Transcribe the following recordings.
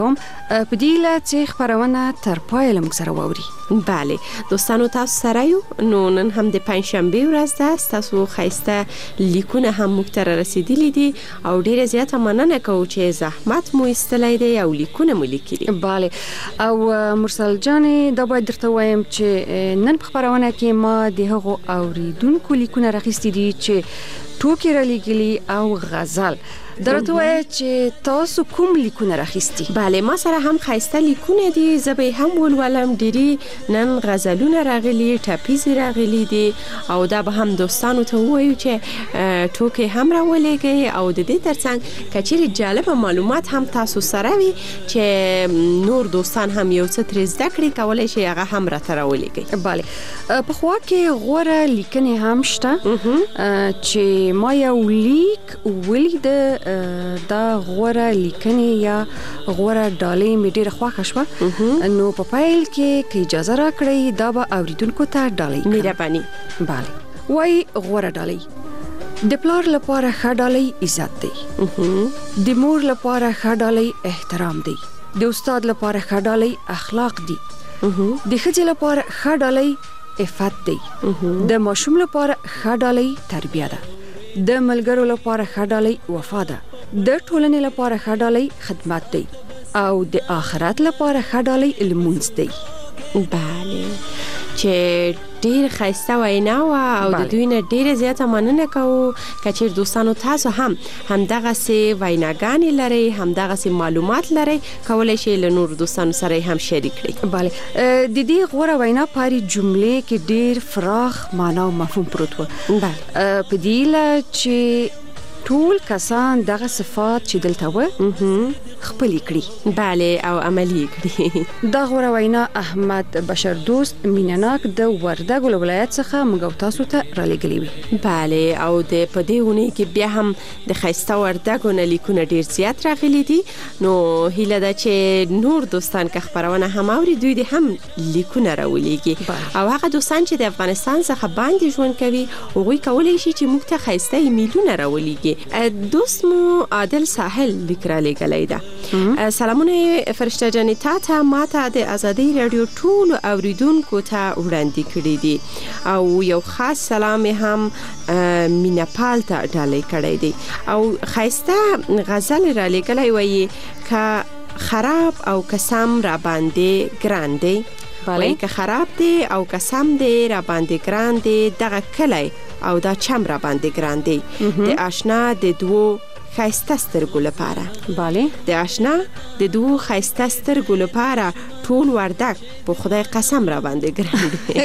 په دې له چې خبرونه تر پایه موږ سره واوري. بله دوستانو تاسو سره یو نو نن هم د پنځشنبه ورځ ده. تاسو ښایسته لیکونه هم موږ ته رسیدلي دي او ډیره زیاته مننه کوو چې زحمت مو ایستلی دی او لیکونه مو لیکلي. بله او مرسل جانې دا باید درته وایم چې نن په خبرونه کې ما د هغو اوریدونکو لیکونه راخیستي دي چې ټوکې را لیکلي او غزل. درته وایم چې تاسو کوم لیکونه راخیستي؟ بله ما سره هم ښایسته لیکونه دي، زه به هم ولولم. ډیری نن غزلونه راغلي، ټپیزې راغلي دي او دا به هم دوستانو ته ووایو چې ټوکې هم راولېږئ او د دې ترڅنګ که چیرې جالبه معلومات هم تاسو سره وي چې نور دوستان هم یو څه ترې زده کړي کولی شي هغه هم راته راولېږئ. بله پخوا کې غوره لیکنې هم شته چې ما یو لیک ولیده دا غوره لیکنې یا غوره ډالۍ مې ډېره خوښه شوه نو په پیل کې اجازه راکړئ دا به اوریدونکو ته ډالۍ مهرباني. بله وای غوره ډالۍ د پلار لپاره ښه ډالۍ عزت دی، د مور لپاره ښه ډالۍ احترام دی، د استاد لپاره ښه ډالۍ اخلاق دي، د ښځې لپاره ښه ډالۍ عفت دی، د ماشوم لپاره ښه ډالۍ تربیه ده، د ملګرو لپاره ښه ډالۍ وفا ده، د ټولنې لپاره ښه ډالۍ خدمت دی او د آخرت لپاره ښه ډالۍ لمونځ دی. بله چې ډیر ښایسته وینا وه او د دوی نه ډیره زیاته مننه کوو. که چیرې دوستانو تاسو هم همدغسې ویناګانې لرئ، همدغسې معلومات لرئ، کولی شئ له نورو دوستانو سره هم شریک کړئ. بله د دې غوره وینا په هرې جملې کې ډیر فراخ معنا او مفهوم پروت و. په دې له چې ټول کسان دغه صفات چې دلته و خپل کړي بله او عملی کړي. دا غوره وینا احمد بشر دوست مینناک د وردګو له ولایت څخه موږ او تاسو ته رالیږلې وي. بله او د په دې اونۍ کې بیا هم د ښایسته وردګو نه لیکونه ډیر زیات راغلي دي نو هیله ده چې نور دوستان که خبرونه هم اوري دوی دې هم لیکونه راولېږي او هغه دوستان چې د افغانستان څخه باندې ژوند کوي هغوی کولی شي چې موږ ته ښایسته ایمیلونه راولېږي. دوست مو عادل ساحل لیک رالیږلی ده. سلامونه فرشته جانې تا ما ته د ازادۍ راډیو ټولو اوریدونکو ته وړاندې کړي دي او یو خاص سلام هم مینپال ته ډالۍ کړی دی او ښایسته غزل رالیږلی وایي که خراب او کسم را باندې ګران دی. وایي که خراب دی او کسم دی را باندې ګران دی دغه کلی او دا چم را باندې ګران دی د آشنا د دوو ښایسته سترګو لپاره. بله د آشنا د دوو ښایسته سترګو لپاره ټول وردګ په خدای قسم را باندې ګران دی.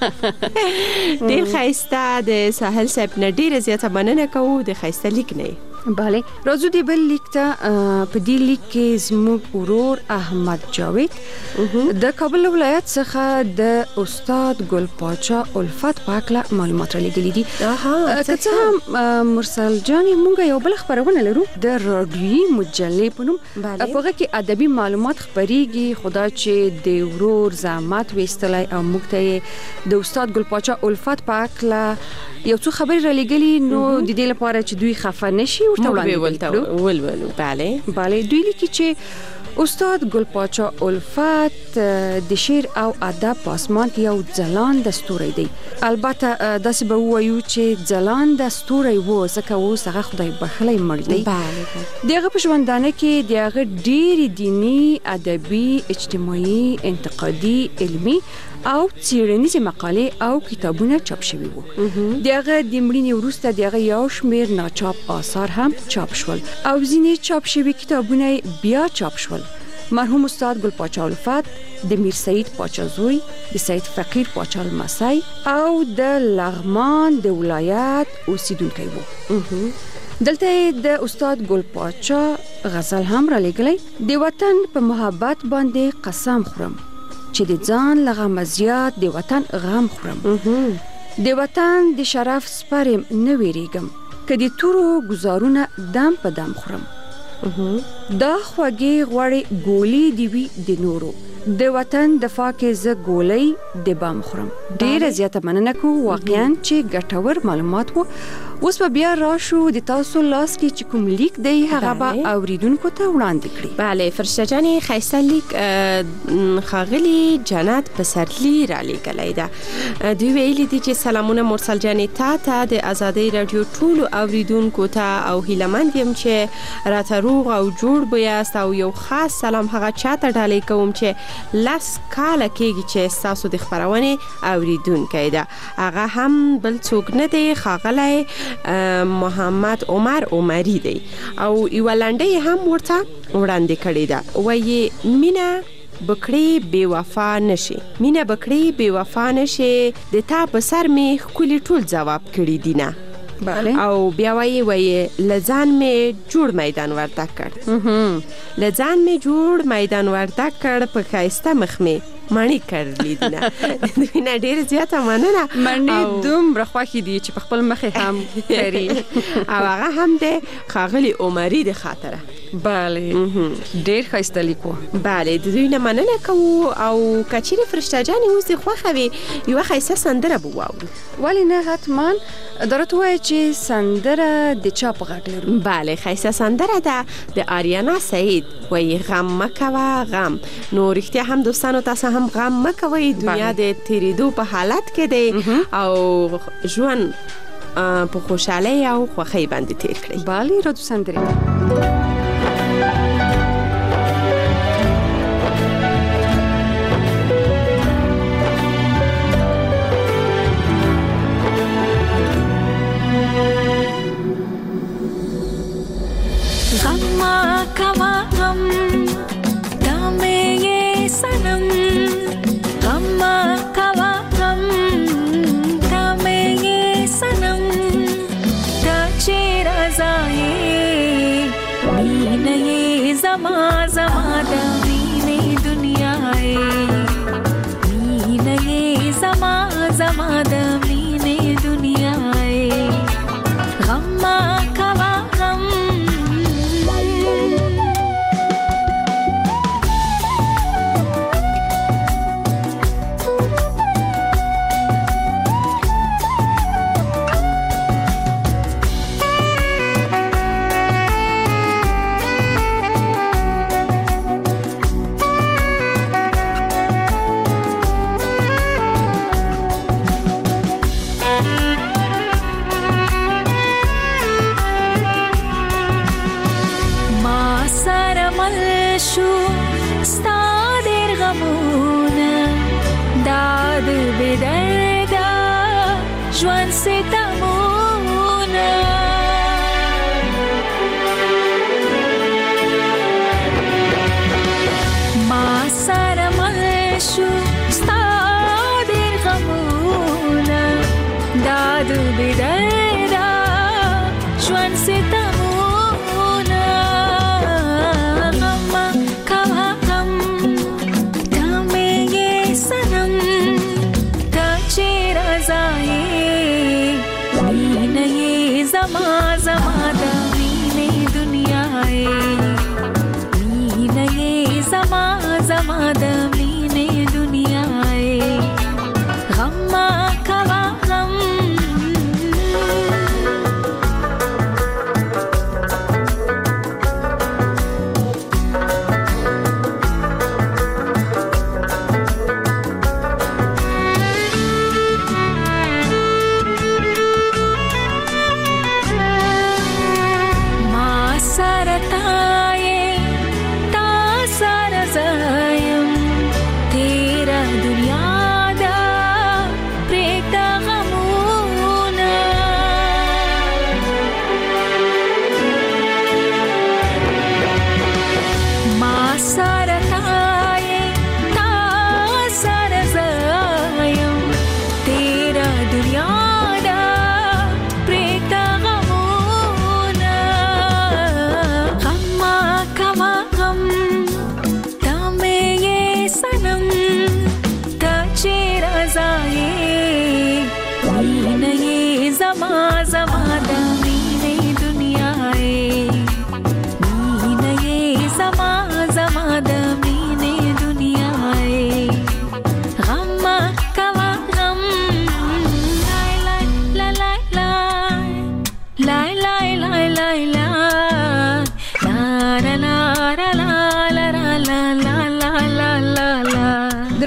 ډېر ښایسته د ساحل صاحب نه ډېره زیاته مننه کوو د ښایسته لیک نه. بله راځو د بل لیک ته. په دې لیک کې زموږ ورور احمد جاوید د کابل ولایت څخه د استاد ګل پاچا الفت په هکله معلومات رالیږلي دي. که څه هم مرسل جانې موږ یو بل خپرونه لرو د راډیوي مجلې په نوم په هغه کې ادبي معلومات خپریږي خو دا چې د ورور زحمت ویستلی او موږ ته د استاد ګل پاچا الفت په هکله یو څو خبرې رالیږلي نو د دې لپاره چې دوی خفه نشي ورته وړاندې ولولو. بله دوی لیکي چې استاد ګل پاچا الفت د شعر او ادب په اسمان کې یو ځلانده ستوری دی. البته داسې به ووایو چې ځلانده ستوری و ځکه اوس هغه خدای بخښلی مړ دی. د هغه په ژوندانه کې د هغه ډېرې دیني ادبي اجتماعي انتقادي علمي او څیړنیزې مقالې او کتابونه چاپ شوي وو. د هغه د مړینې وروسته د هغه یو شمېر ناچاپ آثار هم چاپ شول او ځینې چاپ شوي کتابونه بیا چاپ شول. مرحوم استاد ګل پاچا الفت د میر سید پاچا زوی، د سید فقیر پاچا لمسی او د لغمان د ولایت اوسیدونکی وو. دلته د استاد ګل پاچا غزل هم رالیږلی. د وطن په محبت باندې قسم خورم چې د ځان له غمه زیات د وطن غم خورم. د وطن د شرف سپرم نه ویریږم که د تورو گزارونه دم په دم خورم. دا خوږې غوړې ګولې دی وی د نورو د وطن دفاع کې زه ګولې د بام خورم. ډېره زیاته مننه کوم واقعا چې ګټور معلومات وو اوس به بیا راشو د تاسو لاس کې چې کوم لیک دی هغه به اوریدونکو ته وړاندې کړي. بله فرشته جانې ښایسته لیک ښاغلي جنت پسرلي را لیږلی ده. دوی ویلي دي چې سلامونه مرسل جانې تا د ازادۍ راډیو ټولو اوریدونکو ته او هیلهمند یم چې راته روغ او جوړ بیاست او یو خاص سلام هغه چاته ډالۍ کوم چې 10 کاله کېږي چې ستاسو د خپرونې اوریدونکی ده. هغه هم بل څوک نه دی ښاغلی محمد عمر عمری دی او یوه لنډۍ هم ورته وړاندې کړې ده. وایي مینه بکړې بې وفا نشي، مینه بکړې بې وفا نشي، د تا په سر مې ښکلي ټول ځواب کړي دینه. بله. او بیا وایي لځان مې جوړ میدان ورته کړ، لځان مې جوړ میدان ورته کړ، په ښایسته مخ مې مڼې کړلې دینه. دوی نه ډېر زیاته مننه. مڼې دومره خوښې دي چې په خپل مخې هم کري او هغه هم د ښاغلي عمري د خاطره. بله ډېر ښایسته لیکو. بله د دوی نه مننه کوو او که چیرې فرشته جانې اوس دې خوښه وي یوه ښایسته سندره به واورو. ولې نه حتما. دا راته ووایه چې سندره د چا په غږ لرو؟ بله ښایسته سندره ده د آریانا سعید. وایي غم مه کوه غم. نو رښتیا هم دوستانو تاسو هم غم مه کوئ، دنیا د تیریدو په حالت کې دی او ژوند په خوشحالۍ او خوښۍ باندې تیر کړئ. بله راځو سندرې.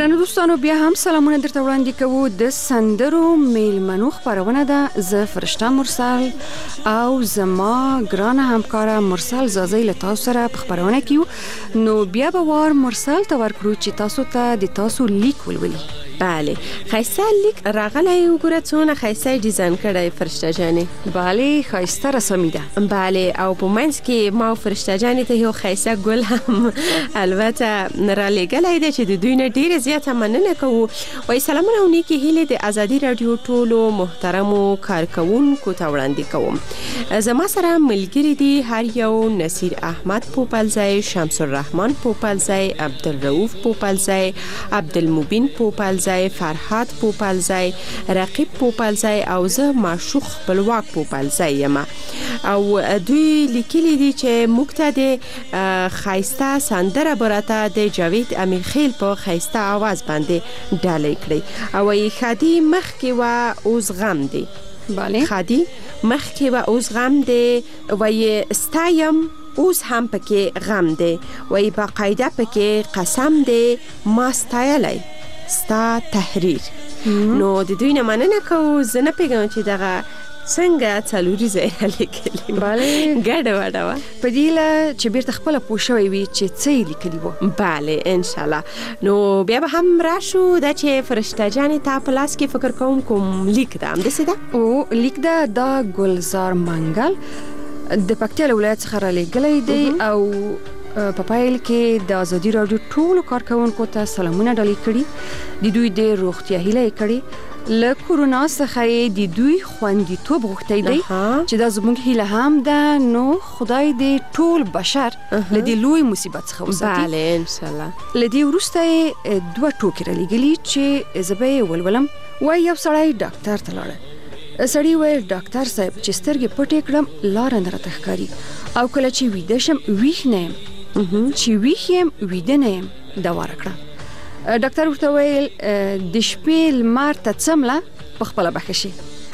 درنو دوستانو بیا هم سلامونه درته وړاندې کوو د سندرو میلمنو خپرونه ده. زه فرشته مرسل او زما ګرانه همکاره مرسل زازی له تاسو سره په خپرونه کې یو. نو بیا به وار مرسل ته ورکړو چې تاسو ته د تاسو لیک ولولي. بله خیسته لیک راغلی وګوره څونه خیسته ډیزاین کړی فرشته جانې. بله خیسته رسمی ده. بله او په منځ کې ما فرشته جانې ته یو خیسته ګل هم البته را لېږلی دی چې د دوی نه ډېره زیاته مننه کوو. وایي سلامونه او نیکې هیلې د ازادي راډیو ټولو محترمو کارکوونکو ته وړاندې کوم. زما سره ملګري دي هر یو نصیر احمد پوپلزی، شمس الرحمن پوپلزی، عبدالرؤف پوپلزی، عبدالمبین پوپلزی، فرهاد پوپلزی، رقیب پوپلزی او زه معشوق خپلواک پوپلزی یم. او دوی لیکلي دي چې موږ ته د خایسته سندره براته د جاوید امیرخیل په خایسته आवाज باندې ډالۍ کړی. او یې خادي مخکې و اوس غم دی. بله خادي مخکې و اوس غم دی. وایي ستایم اوس هم پکې غم دی. وایي باقاعده پکې قسم دی ما ستایلی ستا تحریر. نو د دوی نه مننه کوو. زه نه پیږم چې دغه څنګه څلوري ځای لیکلي. بله ګډه وډه وه په دې له چې بیرته خپله پوه شوی وي چې څه یې لیکلي وو. بله انشاءالله. نو بیا به هم راشو دا چې فرشته جانې تا په لاس کې فکر کوم کوم لیک ده همداسې ده. او لیک ده دا ګلزار منګل د پکتیا له ولایت څخه رالیږلی دی. او په پایل کې د ازادي راډیو ټولو کارکوونکو ته سلامونه ډالۍ کړي. د دوی د روغتیا هیله یې کړې. له کورونا څخه یې د دوی خوندیتوب غوښتی دی چې دا زموږ هیله هم ده. نو خدای دې ټول بشر له دې لوی مصیبت څخه وساتي. بله انشاءالله. له دې وروسته یې دوه ټوکې رالیږلي چې زه به یې ولولم. وایي یو سړی ډاکټر ته لاړه. سړی ویل ډاکټر صاحب چې سترګې پټې کړم لاره نه راته ښکاري او کله چې ویده شم ویښ نه یم، چې ویښ یم ویده نه یم، دوا راکړه. ډاکټر ورته ویل د شپې لمر ته څمله په خپله بښه شي.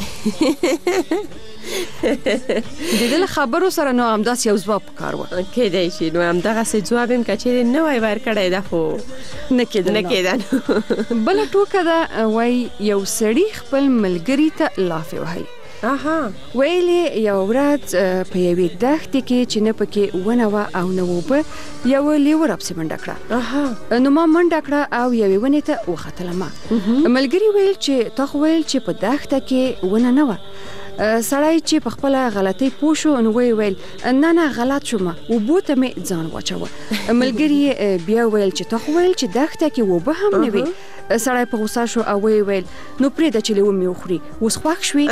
د دې له خبرو سره نو همداسې یو ځواب پکار و. کیدای شي نو همدغسې ځواب یم که چیرې نه وای ورکړی دا خو نه کېده. بله ټوکه ده. وایي یو سړي خپل ملګري ته لافې وهي. ویلې یو ورځ په یوې دښتې کې چې نه پکې ونه وه او نه اوبه یوه لیوه راپسې منډه کړه. نو ما منډه کړه او یوې ونې ته وختلم. ملګري ویل چې تا خو ویل چې په دښته کې ونه نه وه. سړی چې په خپله غلطۍ پوه شو نو ویل نه غلط شوم، اوبو ته مې ځان واچوه. ملګري بیا ویل چې تا خو ویل چې دښته کې اوبه هم نه وي. سړی په غوسه شو او ویل نو پرېږده چې لیوه مې وخوري. اوس خوښ شوې.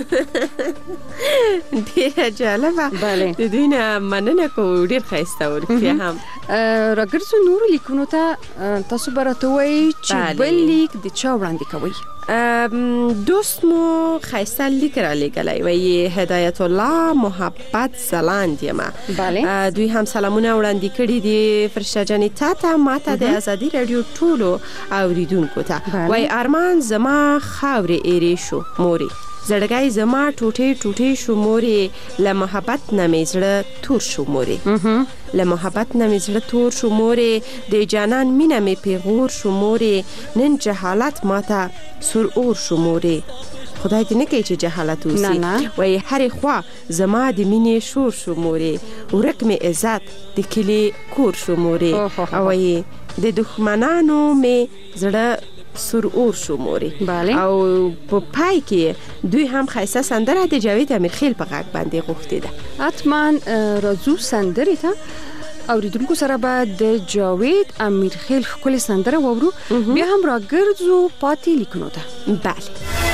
ډېره جالبه. بله د دوی نه مننه کوو. ډېر ښایسته و رښتیا هم. راګرځو نورو لیکونو ته. تاسو به راته وایي چې بل لیک د چا وړاندې کوئ؟ دوست مو خیسته لیک را لیږلی. وایي هدایت الله محبت زلاند یم. بله دوی هم سلامونه وړاندې کړي دي فرشته جانې تا ته ما ته د ازادي راډیو ټولو اوریدونکو ته. وایي ارمان زما خاورې ایرې شو مورې، زړګی زما ټوټې ټوټې شو مورې، له محبت نه مې زړه تور شو مورې، له محبت نه مې زړه تور شو مورې، د جانان مینه مې پیغور شو مورې، نن جهالت ماته سور اور شو مورې. خدای دې نه کوي چې جهالت اوسي. وایي هرې خوا زما د مینې شور شو مورې، ورک مې عزت د کلي کور شو مورې. او وایي د دښمنانو مې زړه سور اور شو مورې. او په پای کې دوی هم خیسته سندره د جاوید امیرخیل په غږ باندې غوښتې ده. حتما راځو سندرې ته. اوریدونکو سره به د جاوید امیرخیل ښکلې سندره واورو. بیا هم راګرځو پاتې لیکونو ته. بله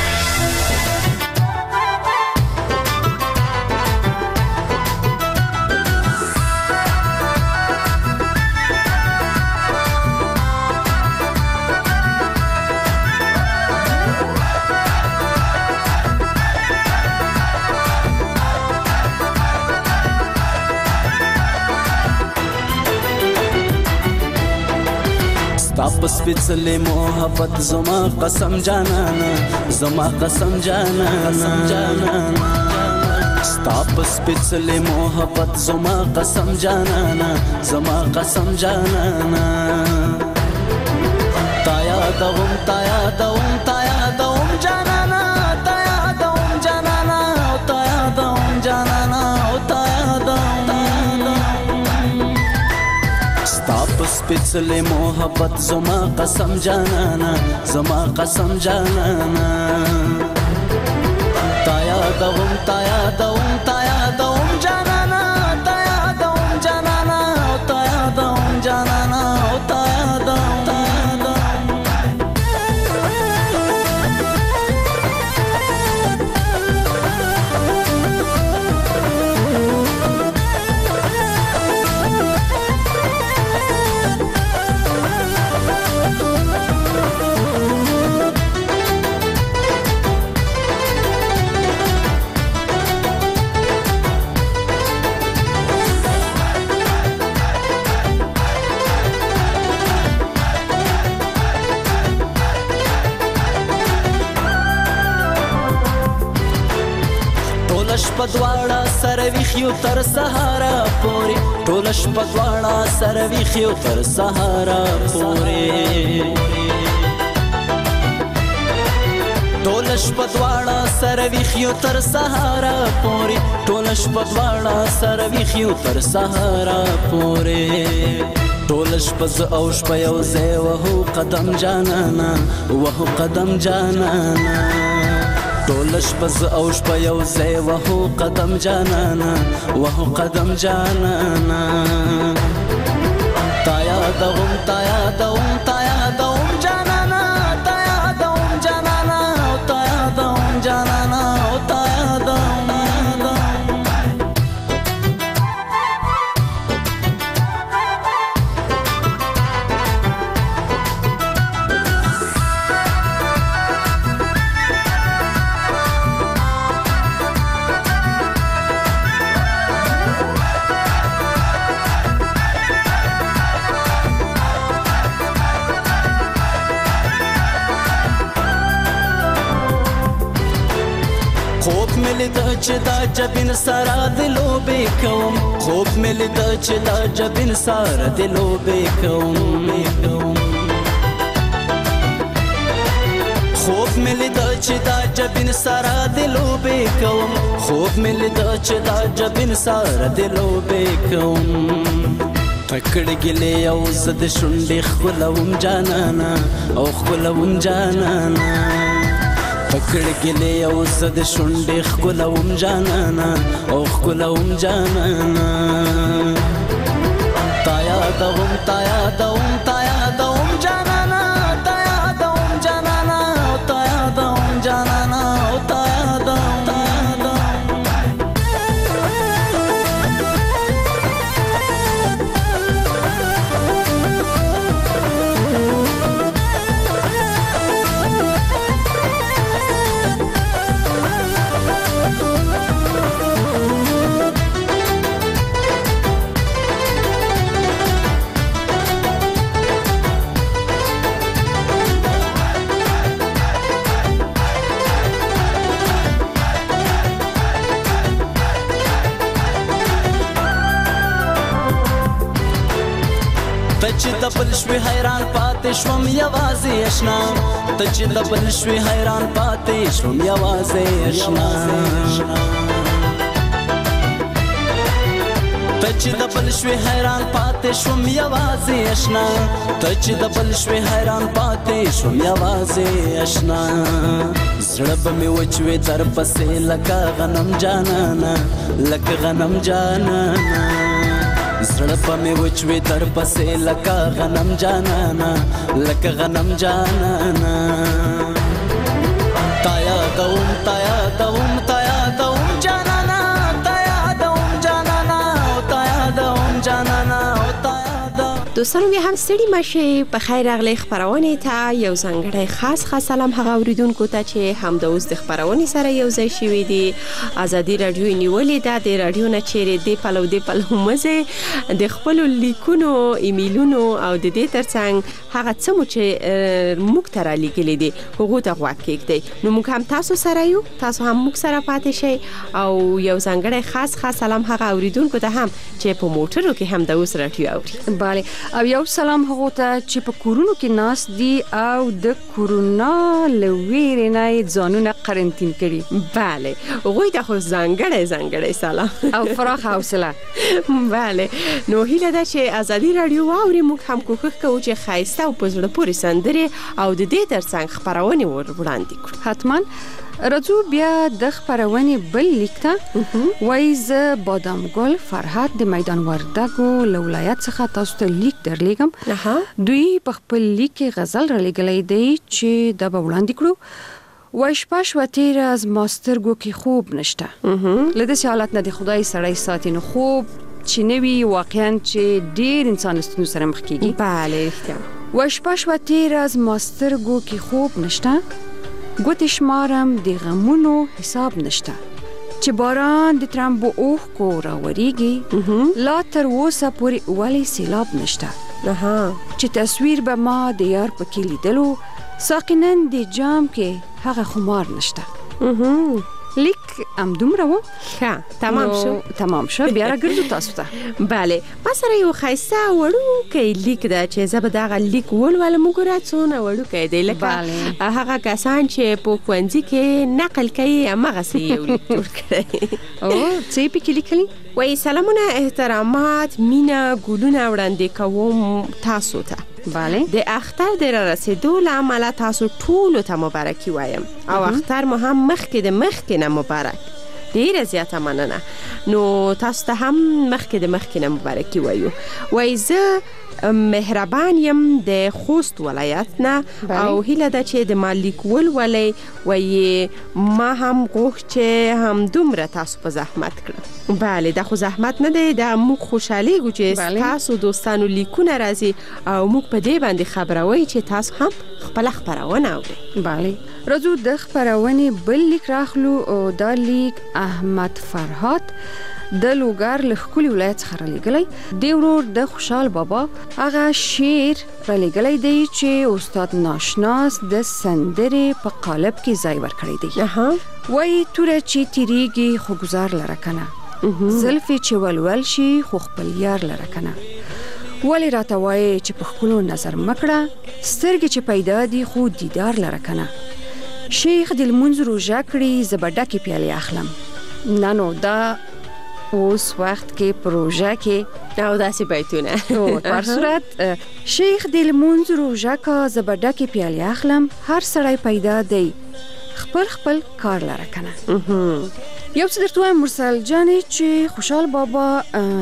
تاپس پڅلې محبت زما قسم جانانا، زما قسم جانانا، تاپس پڅلې محبت زما قسم جانانا، زما قسم جانانا، تا سپېڅلې محبت زما قسم جانانا زما قسم جانانا تا یادوم تا یادوم تا یادوم جانانا تا یادوم جانانا تا یادوم جانانا تا یادوم شپه دواړه سره ویښیو تر سهاره پورې ټوله شپه دواړه سره ویښیو تر سهاره پورې ټوله شپه دواړه سره ویښیو تر سهاره پورې ټوله شپه دواړه سره ویښیو تر سهاره پورې ټوله شپه زه او شپه یو ځای وهو قدم جانانا وهو قدم جانانا ټوله شپه زه او شپه یو ځای وهو قدم جانانا وهو قدم جانانا تا یادوم تا یادوم تا یادوم جانانا تا یادوم جانانا تا یادوم جانانا تا یادوم چې دا جبین سره د لوبې کوم خوب مې لیده چې دا جبین سره د لوبې کوم خوب مې لیده چې دا جبین سره د لوبې کوم خوب مې لیده چې دا جبین سره د لوبې کوم تکړه ګلې او زه د شونډې ښکلوم جانانا او ښکلوم جانانا پکړ ګلې او زه د شونډې ښکلوم جانانا او ښکلوم جانانا تا یادوم تا یادوم تا یادوم جانانا تا یادوم جانانا تا یادوم جانانا تا یادوم چې د بل شوي حیران پاتې شوم یوازې اشنا ته چې د بل شوي حیران پاتې شوم یوازې اشنا ته چې د بل شوي حیران پاتې شوم یوازې اشنا ته چې د بل شوي حیران پاتې شوم یوازې اشنا زړه به مې وچوي در پسې لکه غنم جانانا لکه غنم جانانا زړه به مې وچوي در پسې لکه غنم جانانا لکه غنم جانانا تا یادوم تا یادوم تا یادوم جانانا تا یادوم جانانا تا یادوم جانانا تا دوستانو بیا هم ستړي مشئ په خیر راغلی خپرونې ته یو ځانګړی خاص سلام هغه اوریدونکو ته چې همدا اوس د خپرونې سره یو ځای شوي دي ازادي راډیو نیولې ده د راډیو نه چیرې دې پلو دې پلو مزه د خپلو لیکونو ایمیلونو او د دې ترڅنګ هغه څه مو چې موږ ته رالیږلي دي هغو ته غوږ کېږدئ نو موږ هم تاسو سره یو تاسو هم موږ سره پاتې شئ او یو ځانګړی خاص سلام هغه اوریدونکو ته هم چې په موټرو کې همدا اوس راډیو اوري بله او یو سلام هغه ته چې په کورونو کې ناس دي او د کورونا لویرې نه ځانونه قرنطین کړي. بله غوی ته خو ځانګړی سلام او فراخ حوصله. بله نو هیله ده چې ازادي رادیو واوري موږ هم کوښښ کوو چې ښایسته او په زړه پورې سندرې او د دې ترڅنګ خپرونې وړاندې کړو. حتما راځو بیا د خپرونې بل لیک ته. وایي زه بادام ګل فرحت د میدان وردګو له ولایت څخه تاسو ته لیک درلیږم. دوی په خپل لیک کې غزل را لیږلی دی چې دا به وړاندې کړو. وایي شپه شوه تېره از ما سترګو کې خوب نشته. له داسې حالت نه د خدای سړی ساتي، نو خوب چې نه وي واقعا چې ډېر انسان ستونزو سره مخ کېږي. بله رښتیا. وایي شپه شوه تېره از ما سترګو کې خوب نشته، ګوتې شمارم د غمونو حساب نشته، چې باران د ترمبو اوښکو راورېږي لا تر اوسه پورې ولې سیلاب نشته، چې تصویر به ما د یار پکې لیدلو ساقي نن د جام کې هغه خمار نشته. لیک همدومره و. تمام شو بیا راګرځو تاسو ته. بله ما سره یو ښایسته وړوکی لیک ده چې زه به دغه لیک ولولم. وګوره څونه وړوکی دی، لکه هغه کسان چې په ښوونځي کې نقل کوي همغسې یو لیک جوړ کړی. څه یې پکې لیکلي؟ وایي سلامونه، احترامات، مینه، ګلونه وړاندې کوم تاسو ته. بله د اختر د رسیدو له امله تاسو ټولو ته مبارکي وایم او اختر مو هم مخکې نه مبارک. ډیره زیاته مننه. نو تاسو ته هم مخکې نه مبارکي وایو. وایي زه مهربان یم د خوست ولایت نه او هیله ده چې د ما لیک ولولئ. وایي ما هم غوښت چې هم دومره تاسو په زحمت کړم. بله دا خو زحمت نه دی، دا موږ خوشحالیږو چې تاسو دوستانو لیکونه راځي او موږ په دې باندې خبروي چې تاسو هم خپله خپرونه اورئ. بله راځو د خپرونې بل لیک راخلو. او دا لیک احمد فرحات د لوګر له ښکلي ولایت څخه رالیږلی دی. ورور د خوشحال بابا هغه شعر رالیږلی دی چې استاد ناشناس د سندرې په قالب کې ځای ورکړی دی. وایي توره چې تیریږي خو ګزار لره کنه، زلفې چې ولول شي خو خپل یار لره کنه، ولې راته وایې چې په ښکلو نظر مکړه، سترګې چې پیدا دي خو دیدار لره کنه، شیخ د لمونځ روژه کړي زه به ډکې پیالې اخلم. نه نو دا اوس وخت کې پروژه کې او داسې بیتونه. پر صورت شیخ د لمونځ روژه کا زه به ډکې پیالې اخلم، هر سړی پیدا دی خپل کار لره کنه. یو څه درته وایم مرسل جانې چې خوشحال بابا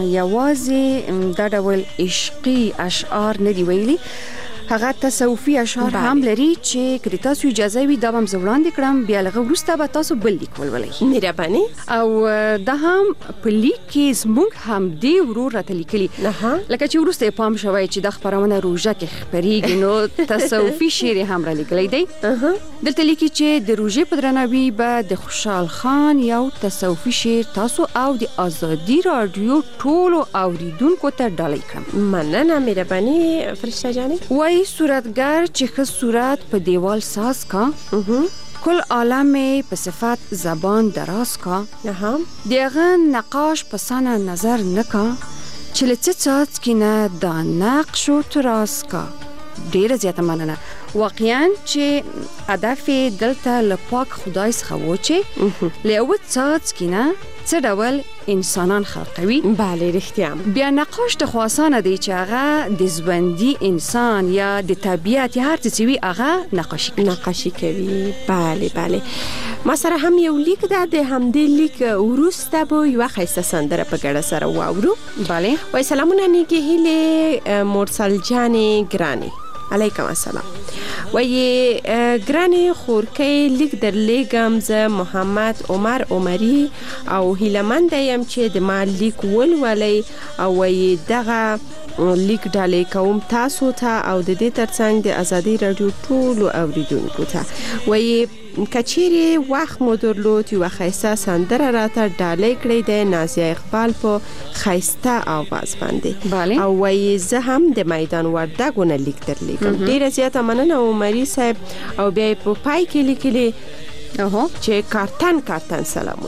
یوازې دا ډول عشقي اشعار نه دی ویلي، هغه تصوفي اشعار هم لري چې که تاسو اجازه وي دا به هم زه وړاندې کړم، بیا لږ وروسته به تاسو بل لیک ولولئ. مهرباني. او دا هم په لیک کې زموږ همدې ورور راته لیکلي، لکه چې وروسته یې پام شوی چې دا خپرونه روژه کې خپرېږي نو تصوفي شعر هم رالیږلی دی. دلته لیکي چې د روژې په درناوي به د خوشحال خان یو تصوفي شعر تاسو او د ازادي راډیو ټولو اوریدونکو ته ډالۍ کړم. مننه مهرباني فرشته جانې. وای صورتگر چې ښه صورت په دیوال ساز کا، کل عالم په صفت زبان دراز کا، دیغه نقاش په سنه نظر نکا، چې له څاڅکي نه دا نقش و تراز کا. ډیره زیاته مننه. واقعا چې هدف دلته له پاک خدای څخه و چې له یو څاڅکي نه څه ډول انسانان خلقوي. بله رښتیا. بیا نقاش ته خو اسانه دی چې هغه د ژوندي انسان یا د طبیعت یا هر څه چې وي هغه نقاشي کوي. بله ما سره هم یو لیک ده، د همدې لیک وروسته به یوه ښایسته سندره په ګډه سره واورو. بله. وایي سلامونه نیکې هیلې مرسل جانې ګرانې. علیکم السلام. وایي ګرانې خورکۍ لیک درلیږم، زه محمد عمر عمري او هیلهمنده یم چې د ما لیک ولولئ. او وایي دغه لیک ډالۍ کوم تاسو ته او د دې ترڅنګ د ازادي راډیو ټولو اوریدونکو ته. وایي کچېرې وخت مو درلود یوه ښایسته سندره راته ډالۍ کړې ده نازیه اقبال په ښایسته آواز باندې. او وایي زه هم د میدان وردګو نه لیک درلیږم. ډیره زیاته مننه عمري صاحب. او بیا په پای کې لیکلي چې کارتن سلامونه.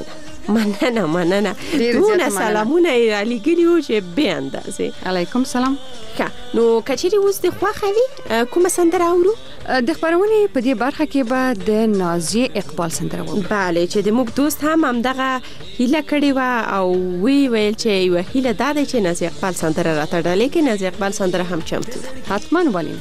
مننه دونه سلامونه یې رالیږلي وو چې بې اندازې. علیکم سلام. ښه نو کچېرې اوس د خوښه وي کومه سندره اورو؟ د خبرونې په دې برخه کې به د نازیه اقبال سندره وو. بله چې د موږ دوست هم همدغه هیله کړې وه او وی ویل چې یوه هیله دا دی چې نازیه اقبال سندره راته ډالۍ کړي. نازیه اقبال سندره هم چمتو ده. حتما ولې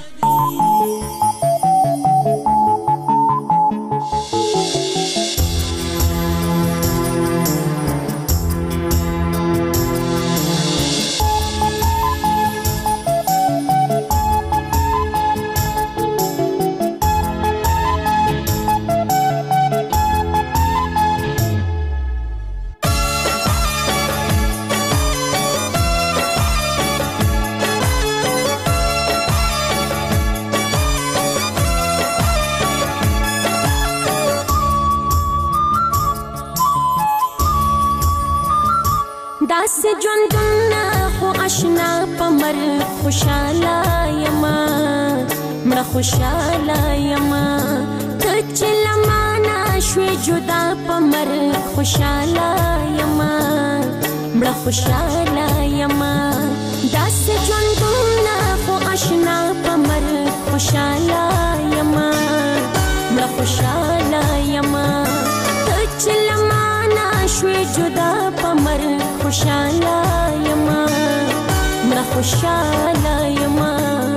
داسې ژوندونه خو اشنا په مرګ خوشاله یما مړه خوشاله یما ته چې له مانه شوې جدا په مرګ خوشاله یما مړه خوشاله یما داسې ژوندونه خو اشنا په مرګ خوشاله یما مړه خوشاله یما ته چې له مانه شوې جدا په مرګ خوشاله یما مړه خوشاله یما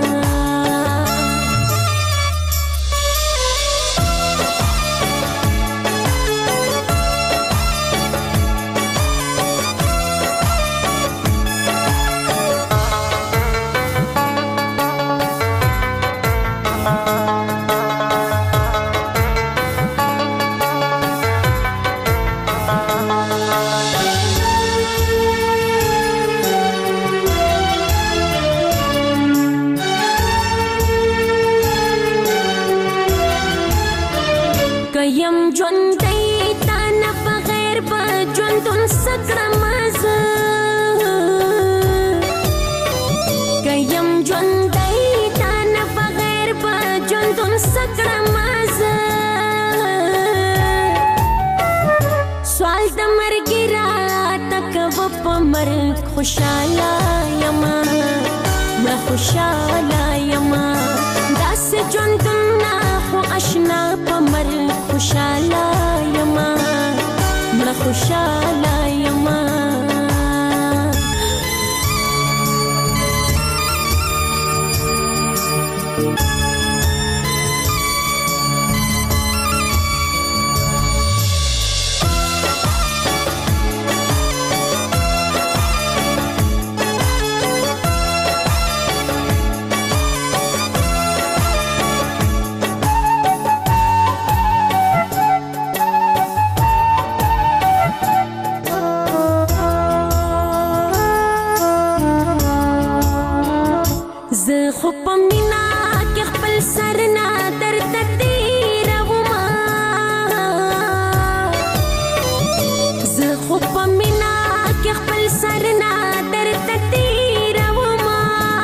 یم ژوندی تا نه بغیر به ژوندون څه کړمه زه که یم ژوندی تا نه بغیر به ژوندون څه کړمه زه سوال د مرګي راته کوه په مرګ خوشاله یما مړه خوشاله یما داسې ژوندونه خو اشنا په مرګ خوشاله یما مړه خوشاله یما زه خو په مینا کې خپل سر نه درته تېرومه زه خو په مینا کې خپل سر نه درته تېرومه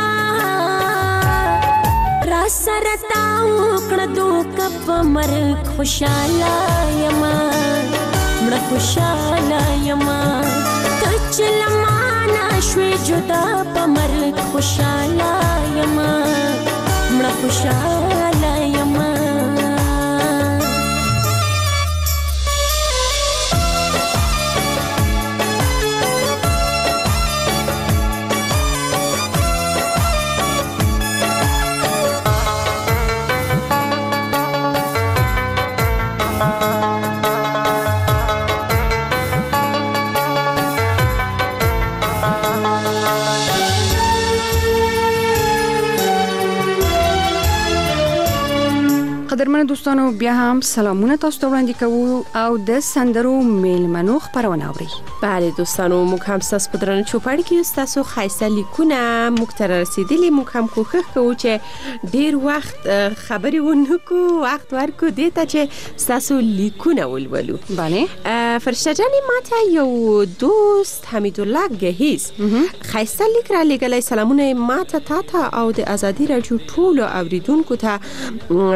را سره تا وکړه دوکه په مرګ خوشاله یما مړه خوشاله یما ته چې له مانه شوې جدا په مرګ خوشاله یما مړه خوشاله یما قدرمن دوستانو بیا هم سلامونه تاسو ته وړاندې کوو او د سندرو میلمنو خبرونه اوري. بله دوستانو موږ هم ستاسو په درنه چوپړ کې ستاسو ښایسته لیکونه موږ ته رسیدلي. موږ هم کوښښ کوو چې ډیر وخت خبرې ونه کړو وخت ورکړو دې ته چې ستاسو لیکونه ولولو. بله فرشته جانې ماته یو دوست حمیدالله گهیز ښایسته لیک را لېږلی. سلامونه ماته تاته او د ازادي راډیو ټولو اوریدونکو ته ډالۍ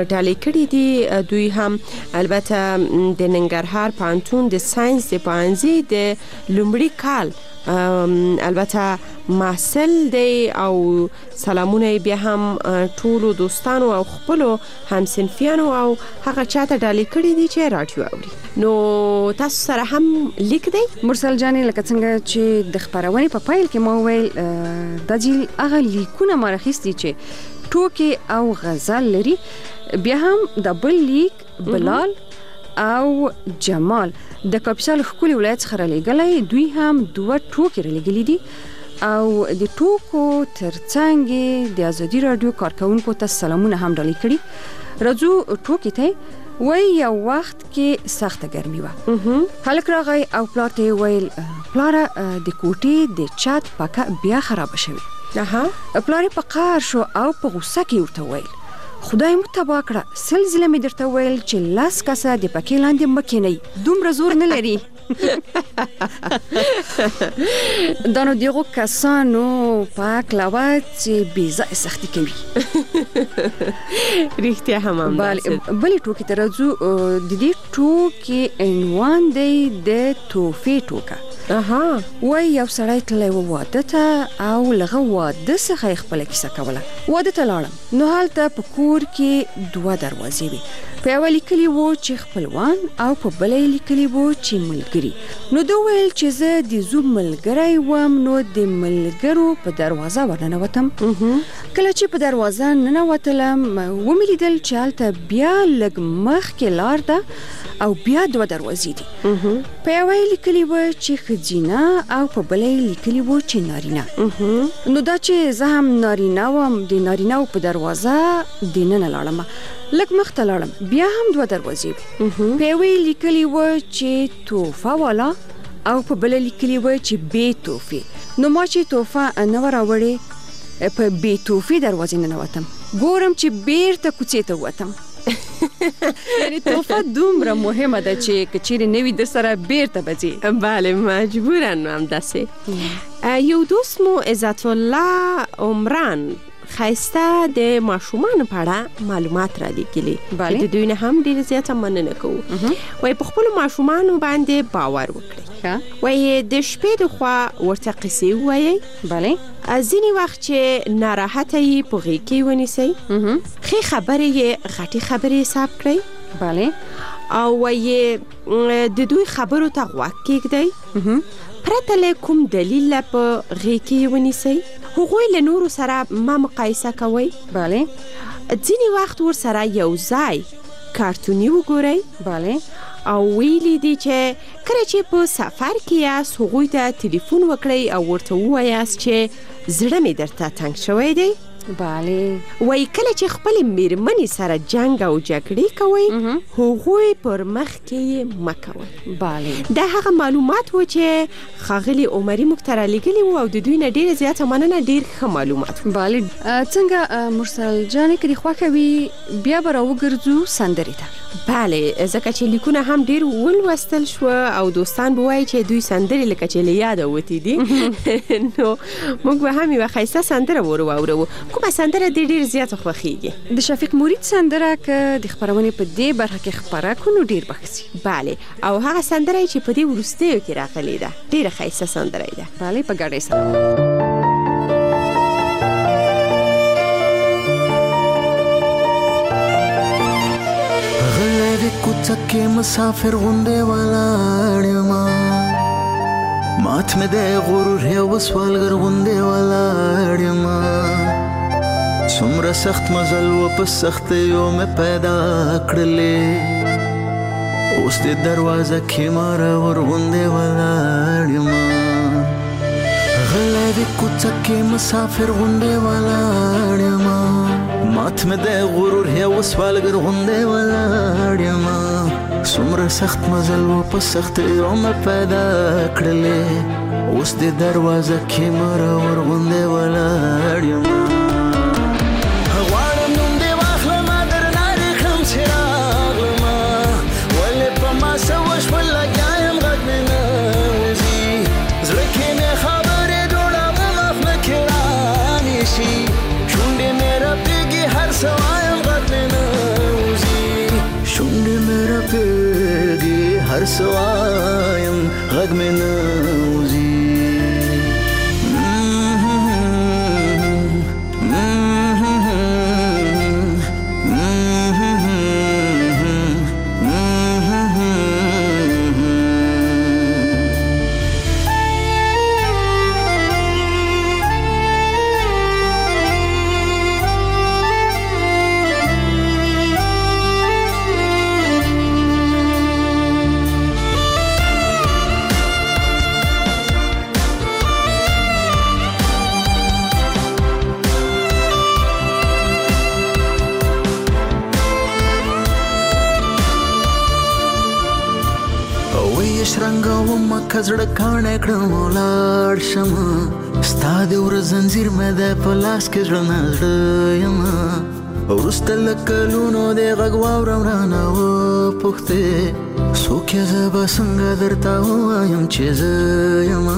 کړي دي. دوی هم البته د ننګرهار پوهنتون د ساينس د پوهنځي د لومړي کال البته محصل دی او سلامونه بیا هم ټولو دوستانو او خپلو همصنفیانو او هغه چاته ډالۍ کړي دي چې راډیو اوري. نو تاسو سره هم لیک دی مرسل جانې، لکه څنګه چې د خبرونې په پایل کې ما ویل د جیل هغه لیکونه مارخصتي چې ټوکې او غزل لري. بیا هم د بل لیک بلال او جمال د کاپیسا خپل ولایت څخه لګلای. دوی هم 2 ټوکې لګلې دي او د ټوکو ترڅنګ د ازادي رادیو کارکونکو ته سلامونه هم ډالۍ کړي. راځو ټوکې ته. وای یو وخت کې سخته ګرمي و. هلک راغی او پلار ته ویل پلار د کوټې د چت پکه بیا خراب شوی. پلار په قهر شو او په غوسه کې ورته ویل خدای مو تبا کړه، سلسله می درته ویل چې 10 کسه د پکې لاندې مکینی، دومره زور نه لري. دانو دیغو کسانو پاک لاوات چې بیزه سختی کوي. رښتیا هم بلې ټوکې ته راځو. د دې ټوکې عنوان دی د توفې ټوکه. وای یو سړی تللی و واده ته او لغه واده څخه خپل کیسه کوله. واده ته لاړم نو هلته په کور کې 2 دروازې وي. په یوه لیکلي و چې خپلوان او په بله لیکلي و چې ملګري. نو دوی ویل چې زه د زوم ملګری وم نو د ملګرو په دروازه ورننوتم. کله چې په دروازه ننوتلم ومې لیدل چې هلته بیا لږ مخکې لار ده او بیا 2 دروازې دي. په یوه لیکلي و چې ښځینه او په بله لیکلي و چې نارینه. نو دا چې زه هم نارینه وم د نارینه په دروازه دننه لاړم. لږ مخته لاړم بیا هم 2 دروازې وي. په یوه لیکلي و چې توفه والا او په بله لیکلي و چې بې توفې. نو ما چې توفه نه راوړې په بې توفې دروازې ننوتم. ګورم چې بیرته کوڅې ته ووتم. یعنی توفه دومره مهمه ده چې کچېرې نوی در سره بیرته بځي. بله مجبورن هم داسې. یو دوست مو عزت الله عمران خایسته د ماشومان په اړه معلومات را لیکلي. د دوی نه هم ډېر زیاته مننه کوو. وایي په خپلو ماشومانو باندې باور وکړئ. وایي د شپې د خوا ورته قصې ووایئ. بله. ځینې وخت چې ناراحته یې په غېږ کې ونیسئ. ښې خبرې یې غټې خبرې حساب کړئ. بله. او وایي د دوی خبرو ته غوږ کېږدئ. پرته له کوم دلیل په غېږ کې ونیسئ. هغوی له نورو سره ما مقایسه کوئ. بله. ځینې وخت ور سره یو ځای کارتوني وګورئ. بله. او ویلي دي چې کله چې په سفر کې یاست هغوی ته تلیفون وکړئ او ورته ووایاست چې زړه مې درته تنګ شوی دی. بله. وایي کله چې خپلې میرمنې سره جنګ او جګړې کوئ هغوی پر مخ کې مه کوئ. بله. دا هغه معلومات و چې ښاغلي عمري موږ ته رالیږلي وو او د دوی نه ډېره زیاته مننه. ډېر ښه معلومات. بله. څنګه مرسل جانې که دې خوښه وي بیا به راوګرځو سندرې ته. بله ځکه چې لیکونه هم ډېر ولوستل شو او دوستان به وایي چې دوی سندرې لکه چې له یاده وتې دي. نو موږ به هم یوه ښایسته سندره واورو. کومه سندره دې ډېر زیاته خوښیږي؟ د شفیق مرید سندره که د خپرونې په دې برخه کې خپره کړو نو ډېر به ښه سي. بله. او هغه سندره چې په دې وروستیو کې راغلې ده ډېره ښایسته سندره ده. بله په ګډه سره. کوڅه مسافر غوندې ولاړ یما مات مې د غرور یو سوالګر غوندې ولاړ یما څومره سخت مزل و په سختیو مې پیدا کړلې اوس دې دروازه کې مارور غوندې ولاړ یما غلی د کوڅه کې مسافر غوندې ولاړ یما مات مې د غرور یو سوالګر غوندې ولاړ یما څومره سخت مزل و په سختیو مې پیدا کړلې اوس دې دروازه کې مارور غوندې ولاړ یما غواړم نوم دې واخلمه درنه دې کړم چې راغلمه ولې په ما څه وشول لګیا یم غږ مې نه وځي زړه کې مې خبرې جوړوم اخ مې کې رانیشي شونډې مې رپېږي هر څه وایم غږ مې نه وځي سوایم غږ مې نه وځي کزړه کاڼه کړم ولاړ شم ستا د ور زنځیر مې د پلاس کې زړه نه زړه یم وروسته له کلونو د غږ واورم رانه وپوښتې څوک یې زه به څنګه درته ووایم چې زه یم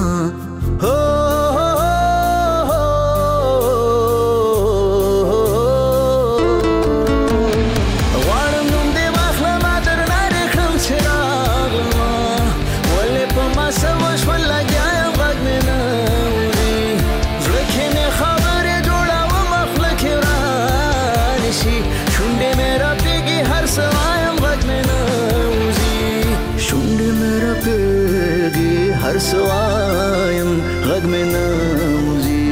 هر سوایم غږ مې نه وځي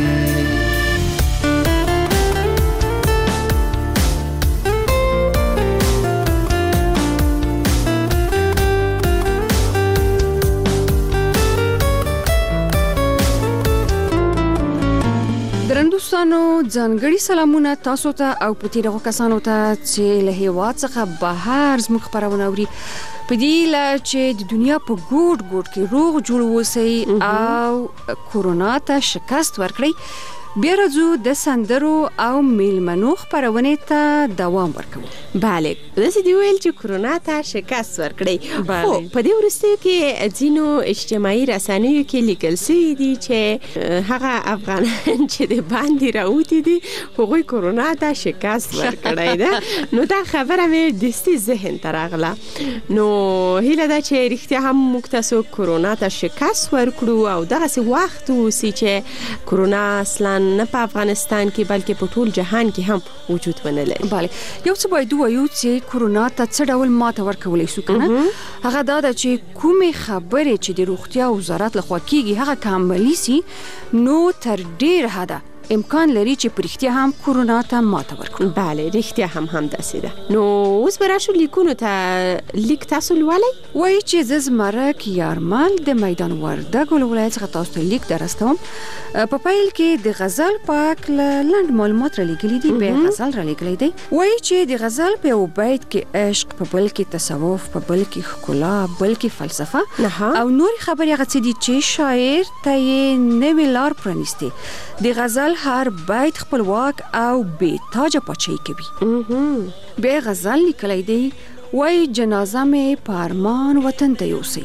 درندوستانو ځانګړي سلامونه تاسو ته او په تیرغو کسانو ته چې له هیواد څخه بهر زموږ خبرونه اوري په دې لا چې د دنیا په ګوټ ګوټ کې روغ جوړ اوسئ او کورونا ته شکست ورکړئ بیا راځو د سندرو او میلمنو خبرونه ته دوام ورکوو بله داسې دی ویل چې کورونا ته شکست ورکړئ خو په دې وروستیو کې ځینو اجتماعي رسنیو کې لیکل شوي دي چې هغه افغانان چې د باندې راوتي دي هغوی کورونا ته شکست ورکړی ده نو دا خبره مې دستي ذهن ته راغله نو هیله ده چې رښتیا هم موږ تاسو کورونا ته شکست ورکړو او دغسې وخت اوسي چې کورونا اصلا نه په افغانستان کې بلکې په ټول جهان کې هم وجود ونه لري بله یو څه باید ووایو چې کورونا ته څه ډول ماته ورکولی شو که نه هغه دا ده چې کومې خبرې چې د روغتیا وزارت لخوا کیږي هغه که عملي سي نو تر ډېر حده امکان لري چې په رښتیا هم کورونا ته ماته ورکړو بله رښتیا هم همداسې ده نو اوس به راشو لیکونو ته لیک تاسو لولی وایي چې زه زمرک یارمل د میدان وردګو له ولایت څخه تاسو ته لیک درستوم په پیل کې د غزل په هکله لنډ معلومات رالیږلي دي بیا غزل رالیږلی دی وایي چې د غزل په یو بیت کې عشق په بل کې تصوف په بل کې ښکلا بل کې فلسفه او نورې خبرې هغه څه دي چې شاعر ته یې نوې لار پرانیستې د غزل هر بیت خپلواک او بې تاجه پاچاهي کوي بیا غزل لیکلی دی وایي جنازه مې په ارمان وطن ته یوسئ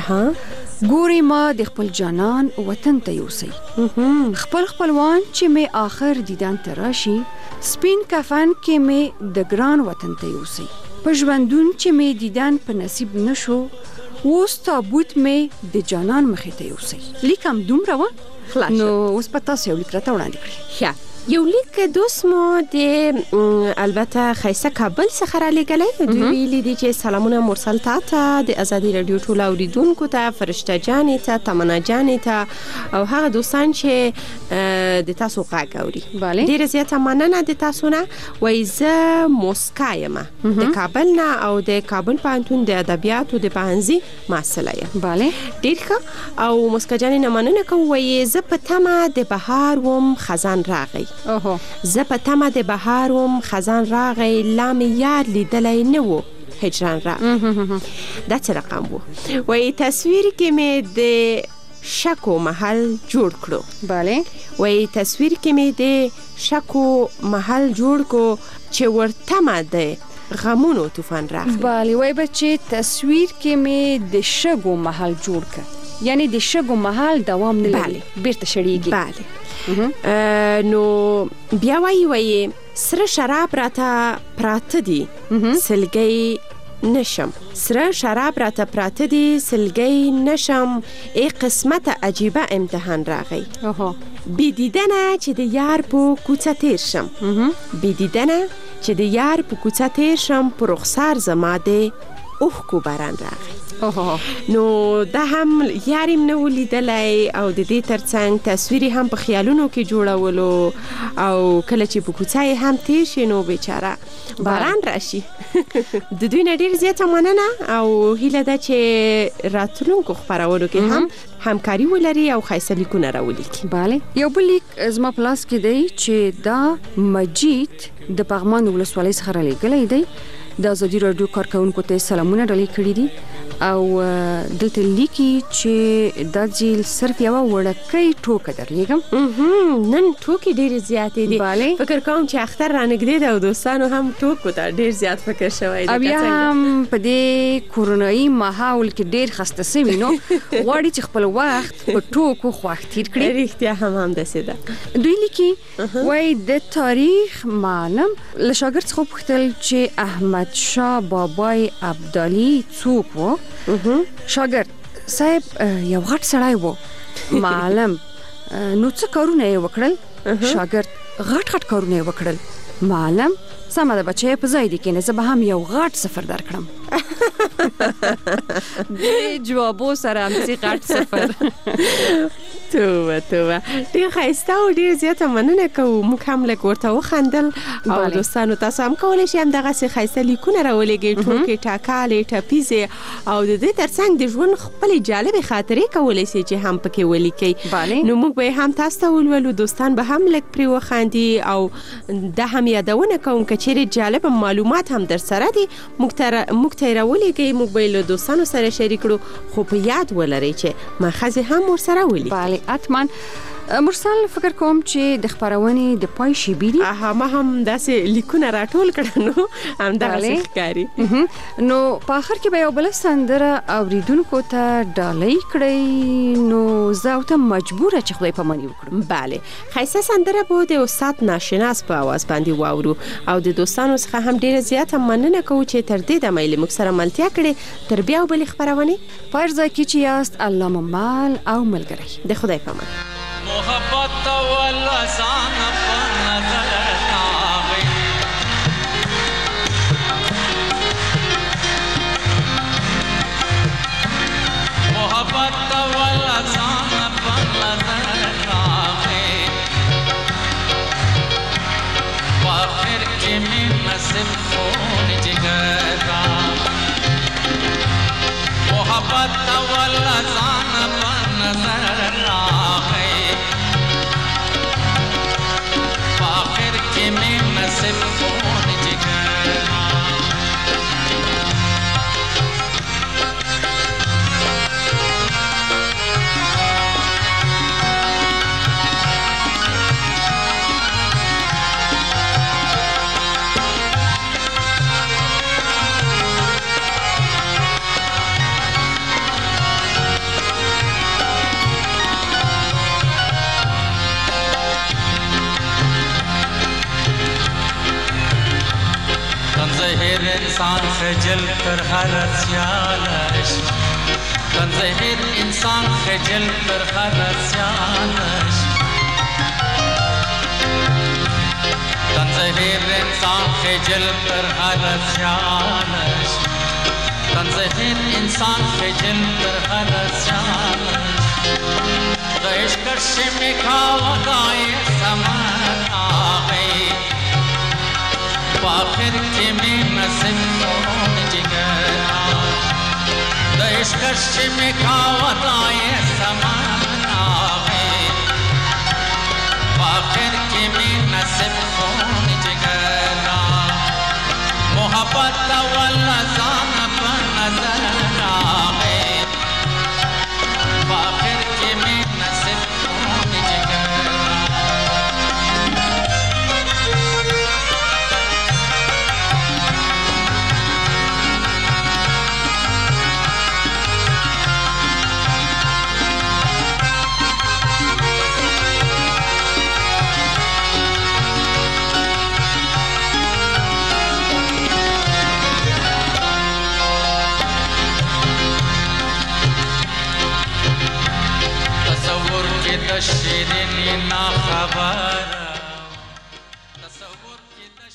ګوري ما د خپل جانان وطن ته یوسئ خپل خپلوان چې مې آخر دیدن ته راشي سپین کفن کې مې د ګران وطن ته یوسئ په ژوندون چې مې دیدن په نصیب نشو اوس تابوت مې د جانان مخې ته یوسئ لیک هم دومره وه نو اوس په تاسو یو لیک راته وړاندې کړئ یو لیک دوست مو د البته ښایسته کابل څخه رالیږلی دوی ویلي دي چې سلامونه مرسل ته د ازادي راډیو ټولو اوریدونکو ته فرشته جانې ته تمنا جانې ته او هغه دوستان چې د تاسو غږ اوري ډېره زیاته مننه د تاسو نه وایي زه موسکا یم د کابل نه او د کابل پوهنتون د ادبیاتو د پوهنځي محصله یم ډېر ښه او موسکا جانې نه مننه کوم وایي زه په تمه د بهار وم خزان راغی زه په تمه د بهار وم خزان راغی لا مې یار لیدلی نه و هجران را دا څه رقم و وایي تصویر کې مې د شکو محل جوړ کړو وایي تصویر کې مې د شکو محل جوړ کړو چې ورتمه د غمونو طوفان راغی وایي بچې تصویر کې مې د شګو محل جوړ کړ یعنی د شګو محل دوام نه لري بیرته شړیږي نو بیا وایي سره شراب راته پراته دي سلګۍ نشم سره شراب راته پراته دي سلګي نشم ای قسمت عجیبه امتحان راغی بی دیدنه چې د یار په کوڅه تیر شم بی دیدنه چې د یار په کوڅه تیر شم پر رخسار زما د اوښکو باران راغی نو دا هم یاریم نه ولیدلی او د دې ترڅنګ تصویري هم په خیالونو کې جوړولو او کله چې په کوڅه هم تیر شي نو بیچاره باران راشي د دوی نه ډېر زیاته مننه او هیله ده چې راتلونکو خپرونو کې هم همکاري ولري او ښایسته لیکونه راولیکي. بله یو بل لیک زما په لاس کې دی چې دا مجید د پغمان ولسوالۍ څخه رالیږلی دی. د ازادي راډیو کارکونکو ته سلامونه ډالۍ کړي دي او دلته لیکي چې دا ځل صرف یو وړکۍ ټوکه درلیږم. نن ټوکې ډېرې زیاتې دي. فکر کوم چې اختر رانږدې ده او دوستانو هم ټوکو ته ډېر زیات فکر شوی دی. بیا هم په دې کورونایي ماحول کې ډېر خسته سوي نو غواړي چې خپل وخت په ټوکو خوښ تیر کړي. رښتیا هم همداسې ده. دوی لیکي وایي د تاریخ معلم له شاګرد څخه وپوښتل چې احمد شاه بابای ابدالي څوک و؟ شاګرد صاحب یو غټ سړی و. معلم نو څه کارونه یې وکړل؟ شاګرد غټ کارونه یې وکړل. معلم سمه ده بچی په ځای دې کېنه زه به هم یو غټ سفر درکړم. د جوابو سره همسې غټ سفر. توبه ډېر ښایسته او ډېر زیاته مننه کوو. موږ هم لږ ورته وخندل او دوستانو تاسو هم کولی شئ همدغسې ښایسته لیکونه راولېږئ ټوکې ټکالې ټپیزې او د دې ترڅنګ د ژوند خپلې جالبې خاطرې کولی شئ چې هم پکې ولیکئ. نو موږ به هم تاسو ته ولولو دوستان به هم لږ پرې وخاندي او دا هم یادونه کوم که چیرې جالب معلومات هم در سره دي موږ ته یې راولېږئ موږ به یې له دوستانو سره شریک کړو خو په یاد ولرئ چې ماخذې هم ورسره ولیکئ. حتما مرسل فکر کوم چې د خبرونې د پای شیبې دي. ما هم داسې لیکونه راټول کړه نو همدغسې ښکاري. نو په آخر کې به یو بله سندره اوریدونکو ته ډالۍ کړئ نو زه او ته مجبوره چې خدای پاماني وکړم. بله ښایسته سندره به د استاد ناشناس په اواز باندې واورو او د دوستانو څخه هم ډېره زیاته مننه کوو چې تر دې دمه یې له موږ سره ملتیا کړې. تر بیا بلې خپرونې په هر ځای کې چې یاست الله مو مال او ملګری. د خدای پامان. محبت واللسان پر نظر آوی محبت واللسان پر نظر آوی آخر کی میں نصیب خون جگر محبت واللسان پر نظر آوی میں نصیب خون جگر انسان خجل کر ہر سیالش تنظہر انسان خجل کر ہر سیالش تنظہر انسان خجل کر ہر سیالش تنظہر انسان خجل کر ہر سیالش غیش کرش میں کھاوگائے سمر آگئی آخر کے میں نصیب خون جگر دیش کش میں کھاوت آئے سمان آگے آخر کے میں نصیب خون جگر محبت واللسان پر نظر آگے آخر کے میں نصیب خون جگر شیرینی نا خبر